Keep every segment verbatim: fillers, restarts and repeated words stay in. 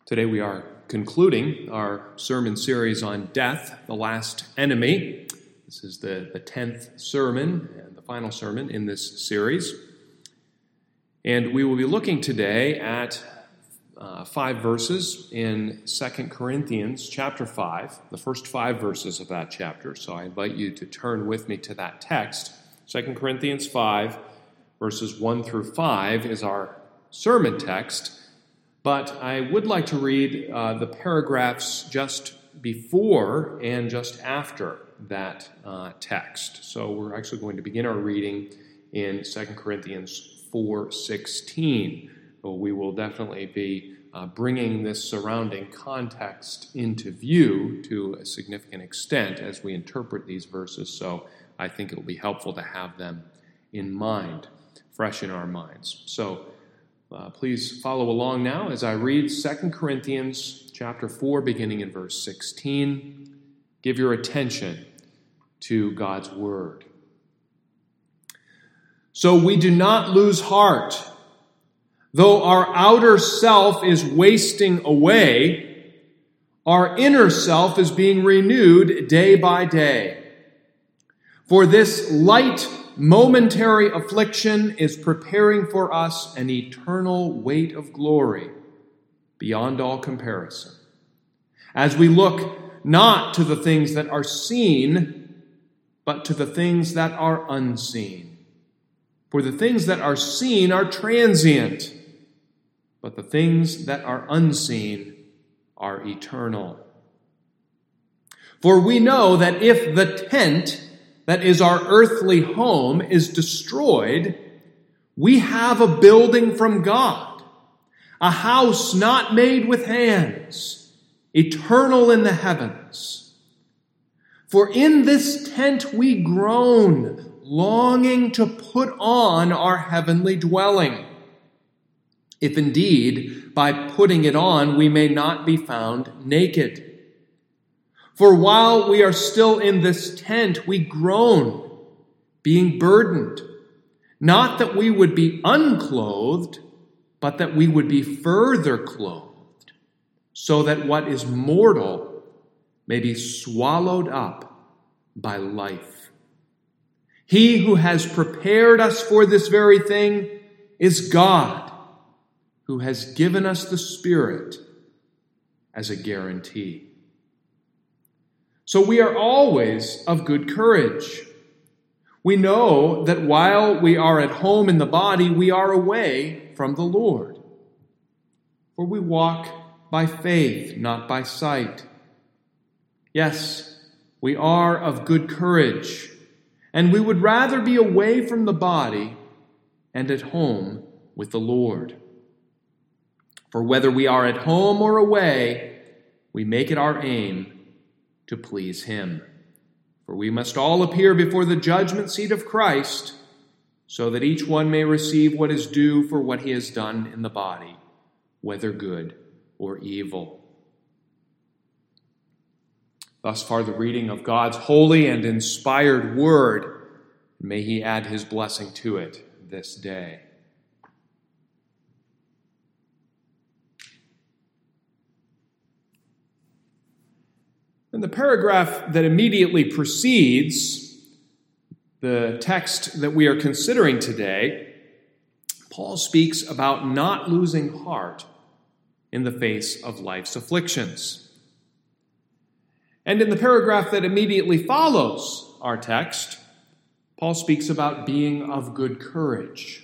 Today we are concluding our sermon series on death, the last enemy. This is the, the tenth sermon and the final sermon in this series. And we will be looking today at uh, five verses in Second Corinthians chapter five, the first five verses of that chapter. So I invite you to turn with me to that text. Second Corinthians five, verses one through five is our sermon text. But I would like to read uh, the paragraphs just before and just after that uh, text. So we're actually going to begin our reading in Second Corinthians four sixteen. Well, we will definitely be uh, bringing this surrounding context into view to a significant extent as we interpret these verses. So I think it will be helpful to have them in mind, fresh in our minds. So Uh, please follow along now as I read Second Corinthians chapter four, beginning in verse sixteen. Give your attention to God's word. So we do not lose heart. Though our outer self is wasting away, our inner self is being renewed day by day. For this light momentary affliction is preparing for us an eternal weight of glory beyond all comparison. As we look not to the things that are seen, but to the things that are unseen. For the things that are seen are transient, but the things that are unseen are eternal. For we know that if the tent that is our earthly home is destroyed, we have a building from God, a house not made with hands, eternal in the heavens. For in this tent we groan, longing to put on our heavenly dwelling, if indeed by putting it on we may not be found naked. For while we are still in this tent, we groan, being burdened, not that we would be unclothed, but that we would be further clothed, so that what is mortal may be swallowed up by life. He who has prepared us for this very thing is God, who has given us the Spirit as a guarantee. So we are always of good courage. We know that while we are at home in the body, we are away from the Lord. For we walk by faith, not by sight. Yes, we are of good courage, and we would rather be away from the body and at home with the Lord. For whether we are at home or away, we make it our aim to please him. For we must all appear before the judgment seat of Christ, so that each one may receive what is due for what he has done in the body, whether good or evil. Thus far the reading of God's holy and inspired word. May he add his blessing to it this day. In the paragraph that immediately precedes the text that we are considering today, Paul speaks about not losing heart in the face of life's afflictions. And in the paragraph that immediately follows our text, Paul speaks about being of good courage.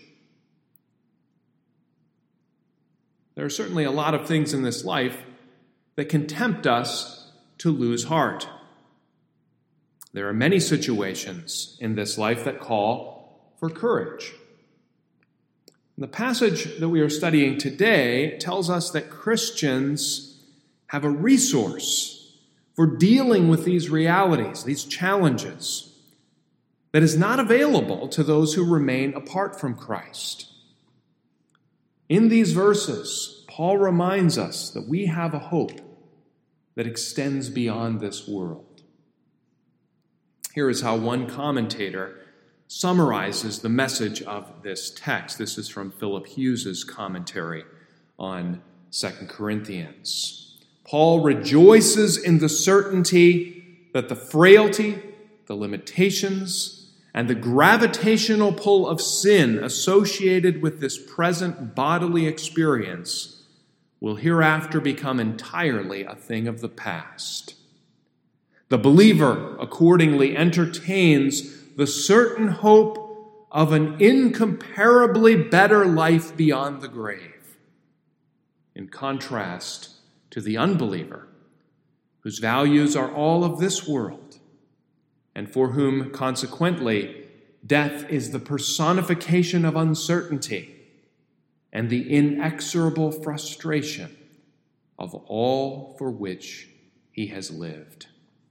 There are certainly a lot of things in this life that can tempt us to lose heart. There are many situations in this life that call for courage. The passage that we are studying today tells us that Christians have a resource for dealing with these realities, these challenges, that is not available to those who remain apart from Christ. In these verses, Paul reminds us that we have a hope that extends beyond this world. Here is how one commentator summarizes the message of this text. This is from Philip Hughes's commentary on Second Corinthians. Paul rejoices in the certainty that the frailty, the limitations, and the gravitational pull of sin associated with this present bodily experience will hereafter become entirely a thing of the past. The believer accordingly entertains the certain hope of an incomparably better life beyond the grave, in contrast to the unbeliever, whose values are all of this world, and for whom, consequently, death is the personification of uncertainty and the inexorable frustration of all for which he has lived.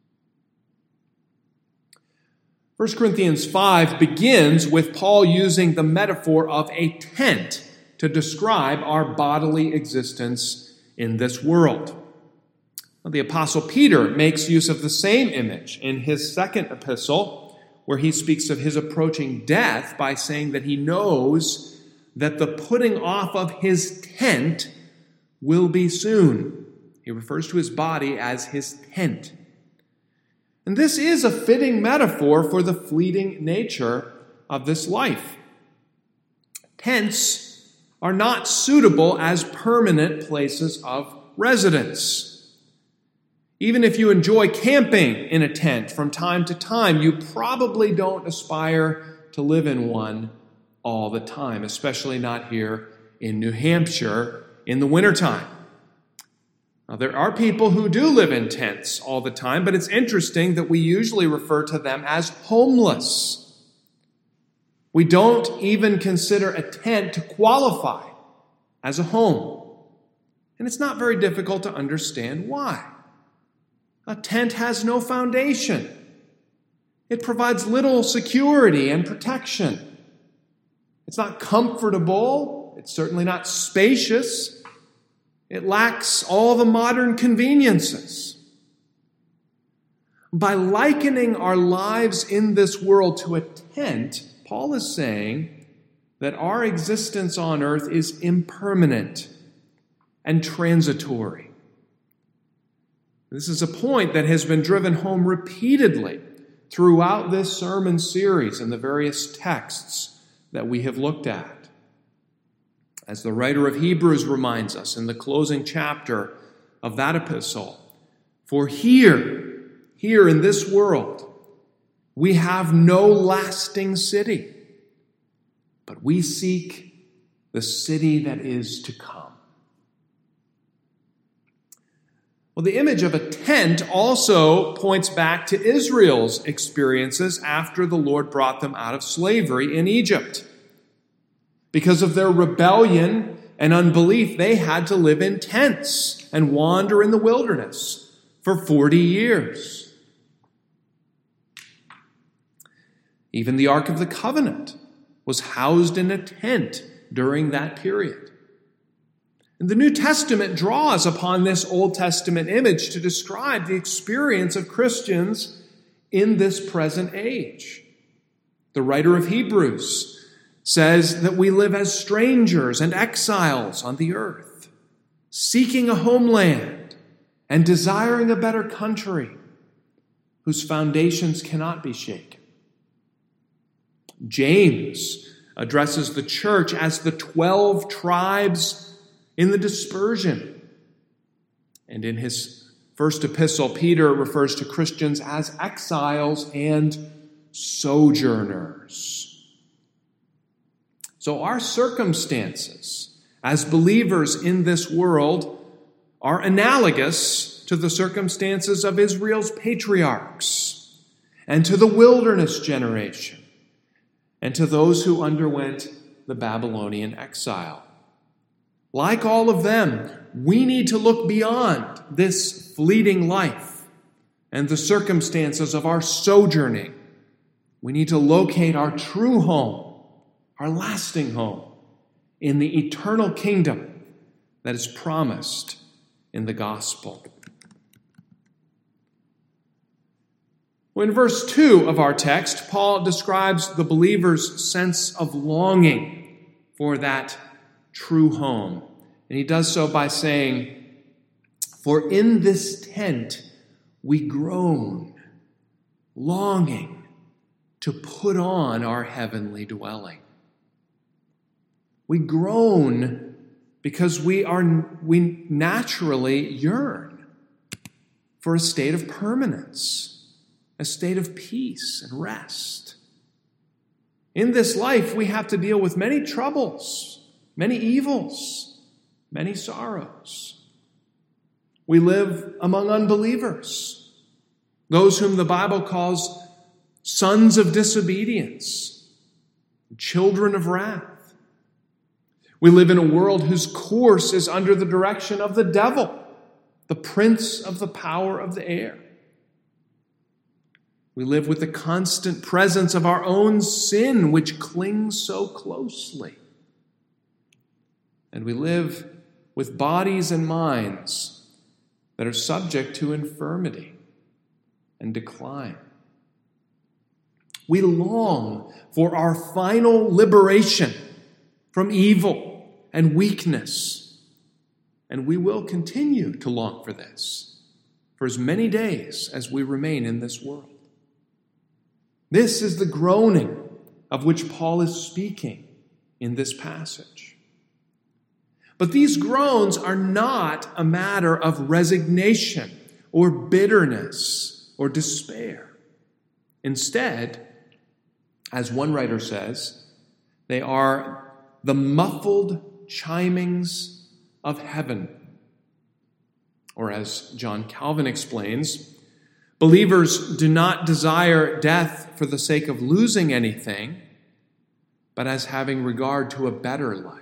First Corinthians five begins with Paul using the metaphor of a tent to describe our bodily existence in this world. The Apostle Peter makes use of the same image in his second epistle, where he speaks of his approaching death by saying that he knows that the putting off of his tent will be soon. He refers to his body as his tent. And this is a fitting metaphor for the fleeting nature of this life. Tents are not suitable as permanent places of residence. Even if you enjoy camping in a tent from time to time, you probably don't aspire to live in one all the time, especially not here in New Hampshire in the wintertime. Now, there are people who do live in tents all the time, but it's interesting that we usually refer to them as homeless. We don't even consider a tent to qualify as a home. And it's not very difficult to understand why. A tent has no foundation. It provides little security and protection. It's not comfortable. It's certainly not spacious. It lacks all the modern conveniences. By likening our lives in this world to a tent, Paul is saying that our existence on earth is impermanent and transitory. This is a point that has been driven home repeatedly throughout this sermon series and the various texts that we have looked at. As the writer of Hebrews reminds us in the closing chapter of that epistle, for here, here in this world, we have no lasting city, but we seek the city that is to come. Well, the image of a tent also points back to Israel's experiences after the Lord brought them out of slavery in Egypt. Because of their rebellion and unbelief, they had to live in tents and wander in the wilderness for forty years. Even the Ark of the Covenant was housed in a tent during that period. And the New Testament draws upon this Old Testament image to describe the experience of Christians in this present age. The writer of Hebrews says that we live as strangers and exiles on the earth, seeking a homeland and desiring a better country whose foundations cannot be shaken. James addresses the church as the twelve tribes in the dispersion. And in his first epistle, Peter refers to Christians as exiles and sojourners. So our circumstances as believers in this world are analogous to the circumstances of Israel's patriarchs and to the wilderness generation and to those who underwent the Babylonian exile. Like all of them, we need to look beyond this fleeting life and the circumstances of our sojourning. We need to locate our true home, our lasting home, in the eternal kingdom that is promised in the gospel. Well, in verse two of our text, Paul describes the believer's sense of longing for that true home. And he does so by saying, "For in this tent we groan, longing to put on our heavenly dwelling." We groan because we are we naturally yearn for a state of permanence, a state of peace and rest. In this life, we have to deal with many troubles, many evils, many sorrows. We live among unbelievers, those whom the Bible calls sons of disobedience, children of wrath. We live in a world whose course is under the direction of the devil, the prince of the power of the air. We live with the constant presence of our own sin, which clings so closely. And we live with bodies and minds that are subject to infirmity and decline. We long for our final liberation from evil and weakness, and we will continue to long for this for as many days as we remain in this world. This is the groaning of which Paul is speaking in this passage. But these groans are not a matter of resignation or bitterness or despair. Instead, as one writer says, they are the muffled chimings of heaven. Or as John Calvin explains, believers do not desire death for the sake of losing anything, but as having regard to a better life.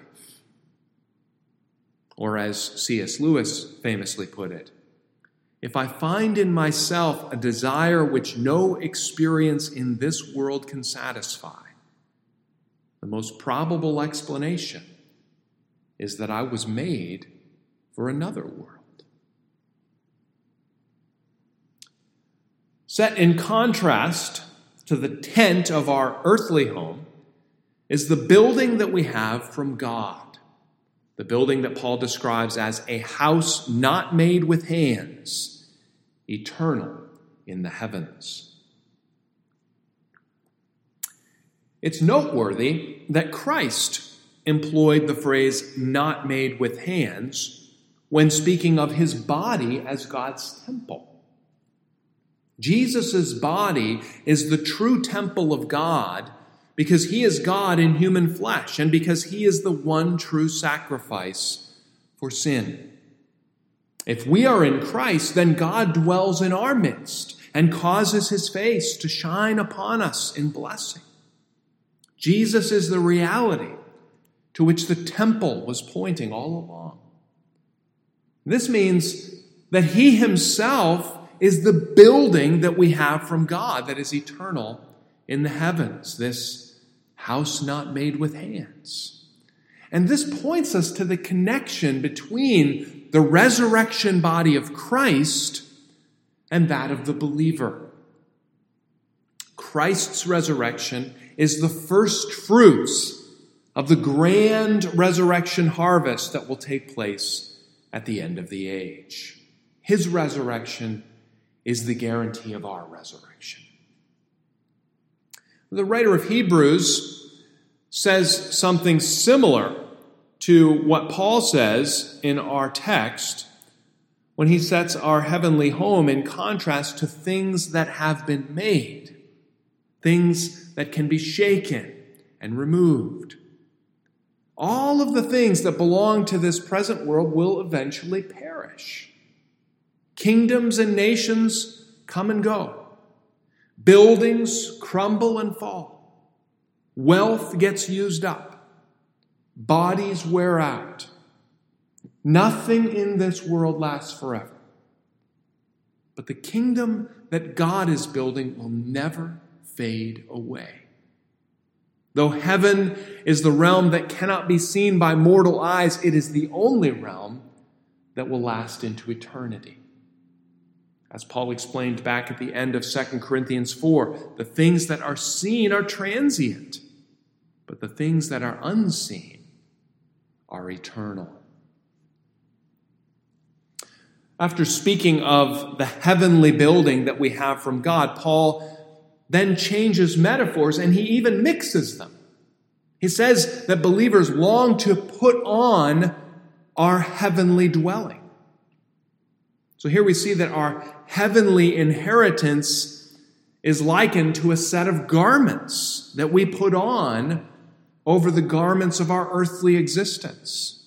Or as C S Lewis famously put it, "If I find in myself a desire which no experience in this world can satisfy, the most probable explanation is that I was made for another world." Set in contrast to the tent of our earthly home is the building that we have from God. The building that Paul describes as a house not made with hands, eternal in the heavens. It's noteworthy that Christ employed the phrase "not made with hands" when speaking of his body as God's temple. Jesus' body is the true temple of God because he is God in human flesh and because he is the one true sacrifice for sin. If we are in Christ, then God dwells in our midst and causes his face to shine upon us in blessing. Jesus is the reality to which the temple was pointing all along. This means that he himself is the building that we have from God that is eternal in the heavens, this house not made with hands. And this points us to the connection between the resurrection body of Christ and that of the believer. Christ's resurrection is the first fruits of the grand resurrection harvest that will take place at the end of the age. His resurrection is the guarantee of our resurrection. The writer of Hebrews says something similar to what Paul says in our text when he sets our heavenly home in contrast to things that have been made, things that can be shaken and removed. All of the things that belong to this present world will eventually perish. Kingdoms and nations come and go. Buildings crumble and fall. Wealth gets used up. Bodies wear out. Nothing in this world lasts forever. But the kingdom that God is building will never fade away. Though heaven is the realm that cannot be seen by mortal eyes, it is the only realm that will last into eternity. As Paul explained back at the end of Second Corinthians four, the things that are seen are transient, but the things that are unseen are eternal. After speaking of the heavenly building that we have from God, Paul then changes metaphors and he even mixes them. He says that believers long to put on our heavenly dwelling. So here we see that our heavenly inheritance is likened to a set of garments that we put on over the garments of our earthly existence.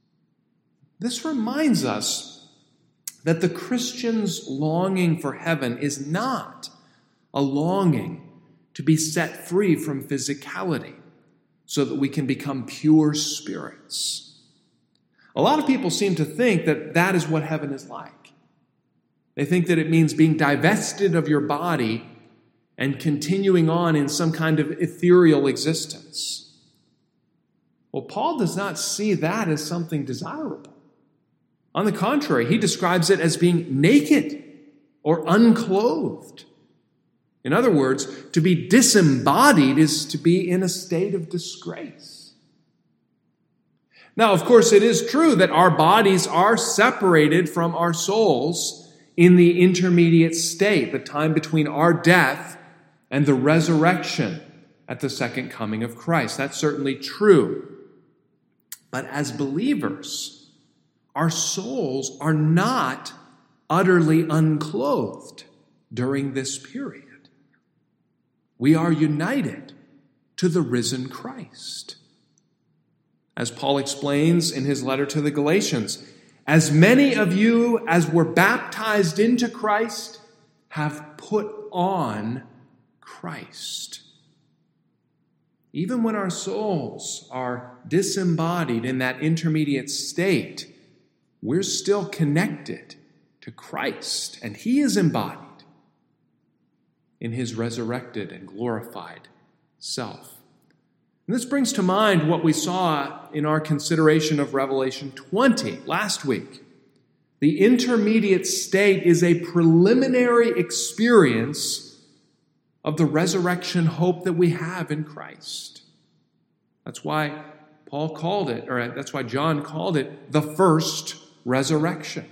This reminds us that the Christian's longing for heaven is not a longing to be set free from physicality so that we can become pure spirits. A lot of people seem to think that that is what heaven is like. They think that it means being divested of your body and continuing on in some kind of ethereal existence. Well, Paul does not see that as something desirable. On the contrary, he describes it as being naked or unclothed. In other words, to be disembodied is to be in a state of disgrace. Now, of course, it is true that our bodies are separated from our souls in the intermediate state, the time between our death and the resurrection at the second coming of Christ. That's certainly true. But as believers, our souls are not utterly unclothed during this period. We are united to the risen Christ. As Paul explains in his letter to the Galatians, as many of you as were baptized into Christ have put on Christ. Even when our souls are disembodied in that intermediate state, we're still connected to Christ, and he is embodied in his resurrected and glorified self. And this brings to mind what we saw in our consideration of Revelation twenty last week. The intermediate state is a preliminary experience of the resurrection hope that we have in Christ. That's why Paul called it, or that's why John called it, the first resurrection.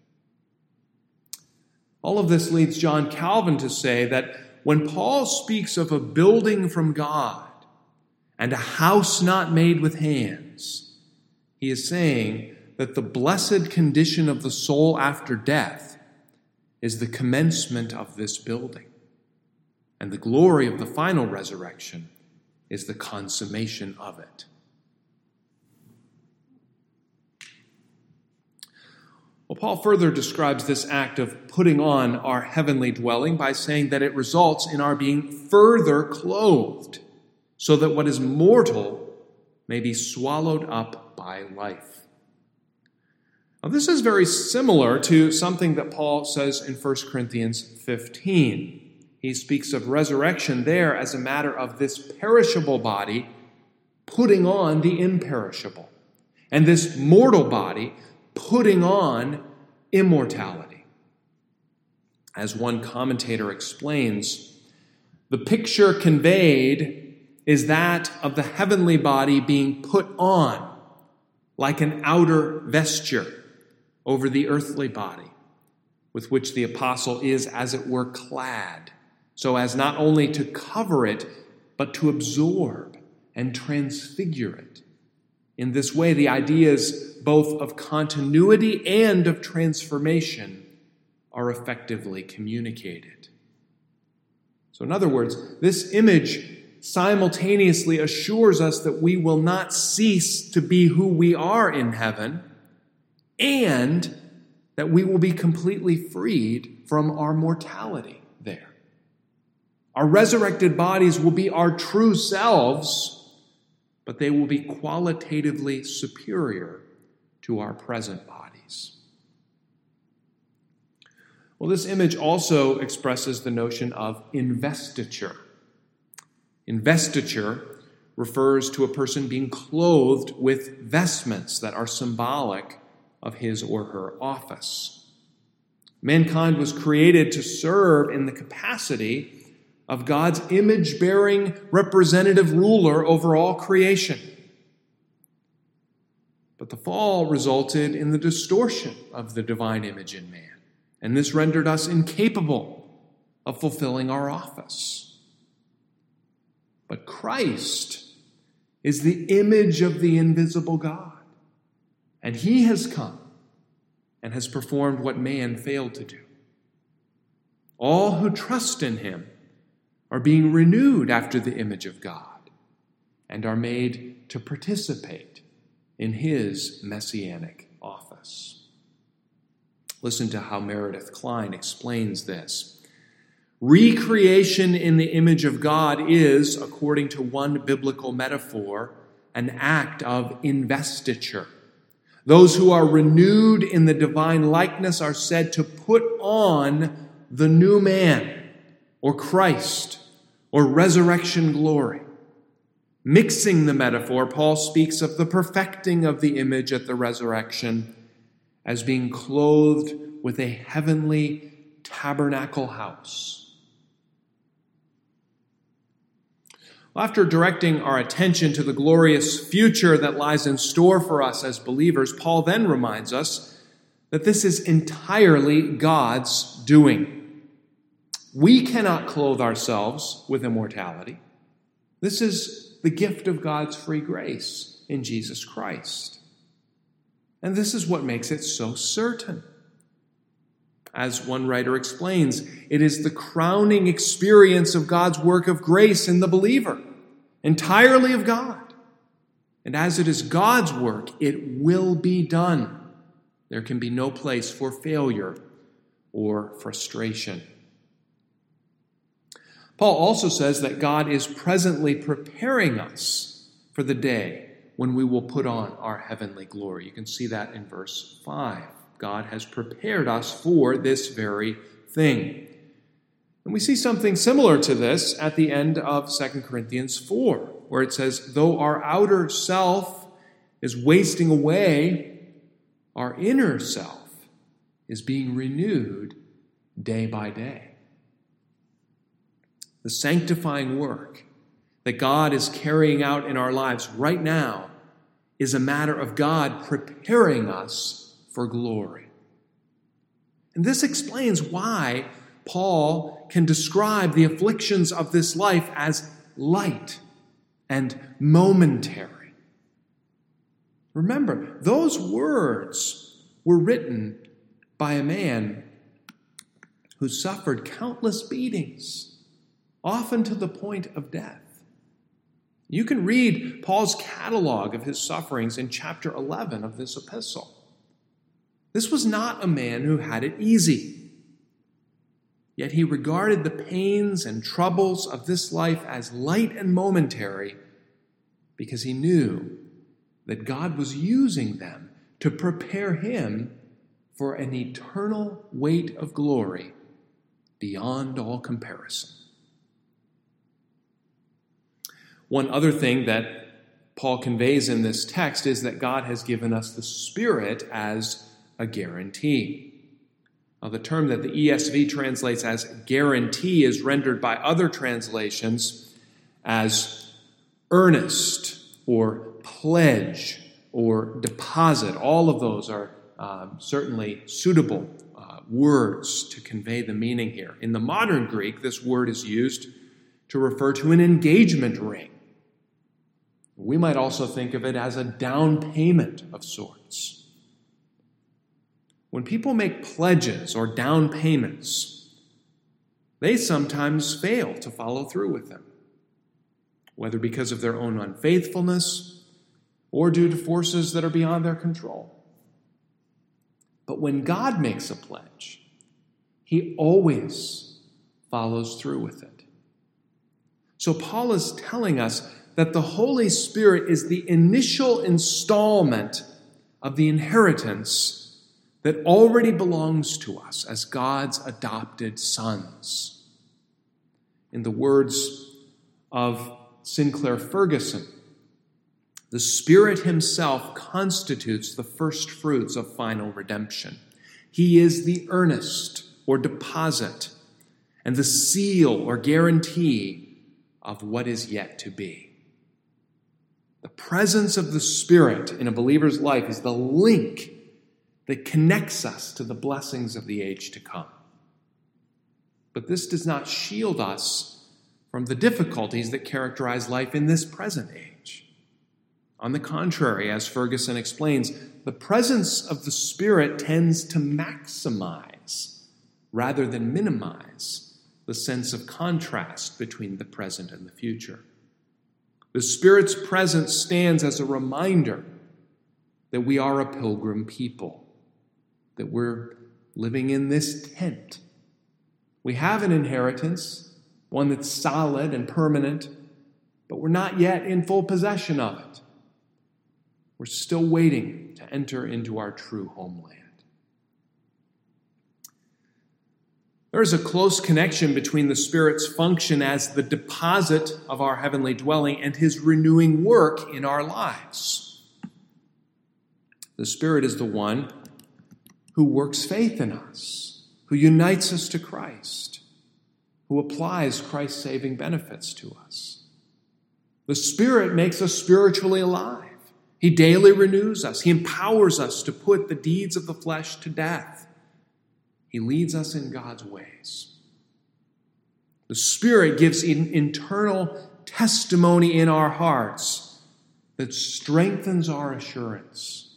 All of this leads John Calvin to say that when Paul speaks of a building from God and a house not made with hands, he is saying that the blessed condition of the soul after death is the commencement of this building, and the glory of the final resurrection is the consummation of it. Well, Paul further describes this act of putting on our heavenly dwelling by saying that it results in our being further clothed, so that what is mortal may be swallowed up by life. Now, this is very similar to something that Paul says in First Corinthians fifteen. He speaks of resurrection there as a matter of this perishable body putting on the imperishable, and this mortal body putting on immortality. As one commentator explains, the picture conveyed is that of the heavenly body being put on like an outer vesture over the earthly body, with which the apostle is, as it were, clad, so as not only to cover it, but to absorb and transfigure it. In this way, the ideas both of continuity and of transformation are effectively communicated. So in other words, this image simultaneously assures us that we will not cease to be who we are in heaven, and that we will be completely freed from our mortality there. Our resurrected bodies will be our true selves, but they will be qualitatively superior to our present bodies. Well, this image also expresses the notion of investiture. Investiture refers to a person being clothed with vestments that are symbolic of his or her office. Mankind was created to serve in the capacity of God's image-bearing representative ruler over all creation. But the fall resulted in the distortion of the divine image in man, and this rendered us incapable of fulfilling our office. But Christ is the image of the invisible God, and he has come and has performed what man failed to do. All who trust in him are being renewed after the image of God and are made to participate in his messianic office. Listen to how Meredith Kline explains this. Recreation in the image of God is, according to one biblical metaphor, an act of investiture. Those who are renewed in the divine likeness are said to put on the new man, or Christ, or resurrection glory. Mixing the metaphor, Paul speaks of the perfecting of the image at the resurrection as being clothed with a heavenly tabernacle house. After directing our attention to the glorious future that lies in store for us as believers, Paul then reminds us that this is entirely God's doing. We cannot clothe ourselves with immortality. This is the gift of God's free grace in Jesus Christ. And this is what makes it so certain. As one writer explains, it is the crowning experience of God's work of grace in the believer, entirely of God. And as it is God's work, it will be done. There can be no place for failure or frustration. Paul also says that God is presently preparing us for the day when we will put on our heavenly glory. You can see that in verse five. God has prepared us for this very thing. And we see something similar to this at the end of Second Corinthians four, where it says, though our outer self is wasting away, our inner self is being renewed day by day. The sanctifying work that God is carrying out in our lives right now is a matter of God preparing us for glory. And this explains why Paul can describe the afflictions of this life as light and momentary. Remember, those words were written by a man who suffered countless beatings, often to the point of death. You can read Paul's catalog of his sufferings in chapter eleven of this epistle. This was not a man who had it easy. Yet he regarded the pains and troubles of this life as light and momentary because he knew that God was using them to prepare him for an eternal weight of glory beyond all comparison. One other thing that Paul conveys in this text is that God has given us the Spirit as a guarantee. Now, the term that the E S V translates as guarantee is rendered by other translations as earnest or pledge or deposit. All of those are um, certainly suitable uh, words to convey the meaning here. In the modern Greek, this word is used to refer to an engagement ring. We might also think of it as a down payment of sorts. When people make pledges or down payments, they sometimes fail to follow through with them, whether because of their own unfaithfulness or due to forces that are beyond their control. But when God makes a pledge, he always follows through with it. So Paul is telling us that the Holy Spirit is the initial installment of the inheritance that already belongs to us as God's adopted sons. In the words of Sinclair Ferguson, the Spirit himself constitutes the first fruits of final redemption. He is the earnest or deposit and the seal or guarantee of what is yet to be. The presence of the Spirit in a believer's life is the link that connects us to the blessings of the age to come. But this does not shield us from the difficulties that characterize life in this present age. On the contrary, as Ferguson explains, the presence of the Spirit tends to maximize rather than minimize the sense of contrast between the present and the future. The Spirit's presence stands as a reminder that we are a pilgrim people, that we're living in this tent. We have an inheritance, one that's solid and permanent, but we're not yet in full possession of it. We're still waiting to enter into our true homeland. There is a close connection between the Spirit's function as the deposit of our heavenly dwelling and his renewing work in our lives. The Spirit is the one who works faith in us, who unites us to Christ, who applies Christ's saving benefits to us. The Spirit makes us spiritually alive. He daily renews us. He empowers us to put the deeds of the flesh to death. He leads us in God's ways. The Spirit gives an internal testimony in our hearts that strengthens our assurance.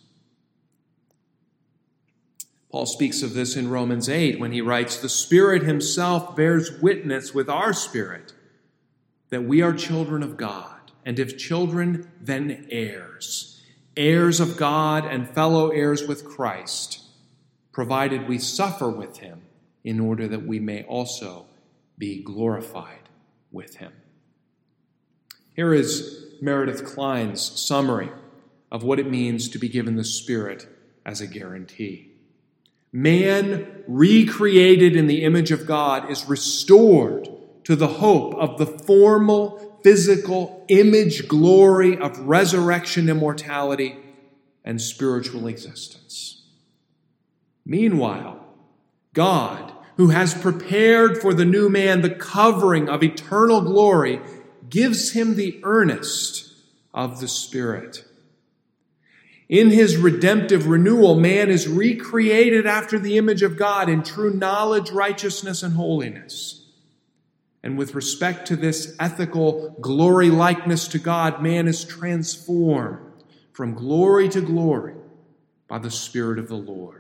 Paul speaks of this in Romans eight when he writes, "The Spirit himself bears witness with our spirit that we are children of God, and if children, then heirs, heirs of God and fellow heirs with Christ, provided we suffer with him in order that we may also be glorified with him." Here is Meredith Klein's summary of what it means to be given the Spirit as a guarantee. Man, recreated in the image of God, is restored to the hope of the formal, physical image glory of resurrection, immortality, and spiritual existence. Meanwhile, God, who has prepared for the new man the covering of eternal glory, gives him the earnest of the Spirit. In his redemptive renewal, man is recreated after the image of God in true knowledge, righteousness, and holiness. And with respect to this ethical glory likeness to God, man is transformed from glory to glory by the Spirit of the Lord.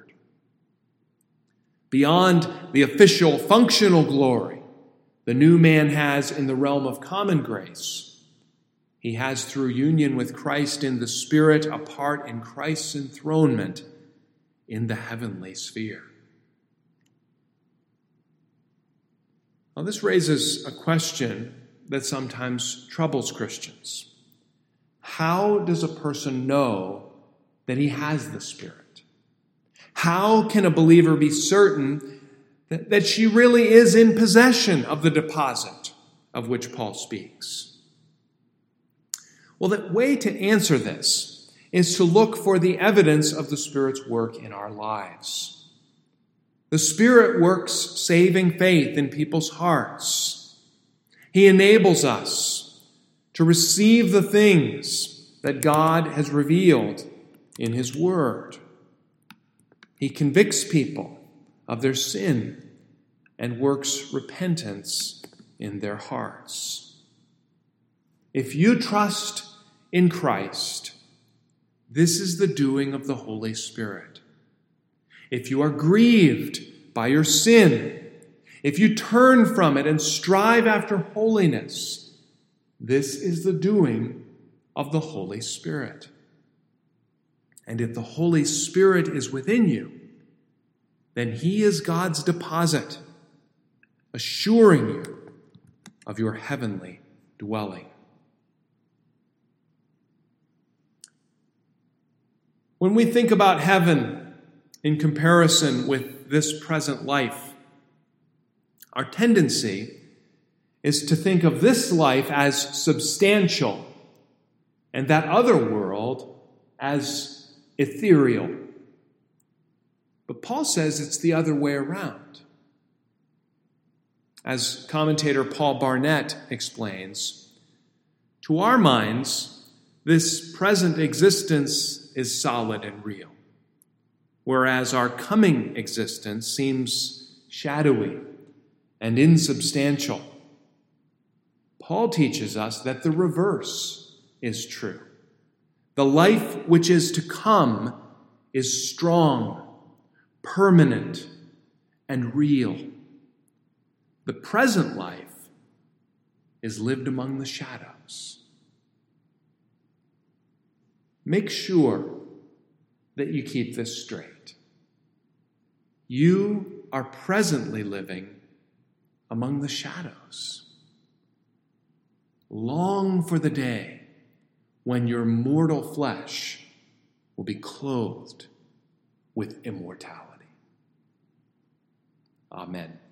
Beyond the official functional glory the new man has in the realm of common grace, he has through union with Christ in the Spirit a part in Christ's enthronement in the heavenly sphere. Now, this raises a question that sometimes troubles Christians. How does a person know that he has the Spirit? How can a believer be certain that, that she really is in possession of the deposit of which Paul speaks? Well, the way to answer this is to look for the evidence of the Spirit's work in our lives. The Spirit works saving faith in people's hearts. He enables us to receive the things that God has revealed in his Word. He convicts people of their sin and works repentance in their hearts. If you trust in Christ, this is the doing of the Holy Spirit. If you are grieved by your sin, if you turn from it and strive after holiness, this is the doing of the Holy Spirit. And if the Holy Spirit is within you, then he is God's deposit, assuring you of your heavenly dwelling. When we think about heaven in comparison with this present life, our tendency is to think of this life as substantial and that other world as ethereal. But Paul says it's the other way around. As commentator Paul Barnett explains, to our minds, This present existence is solid and real, whereas our coming existence seems shadowy and insubstantial. Paul teaches us that the reverse is true. The life which is to come is strong, permanent, and real. The present life is lived among the shadows. Make sure that you keep this straight. You are presently living among the shadows. Long for the day when your mortal flesh will be clothed with immortality. Amen.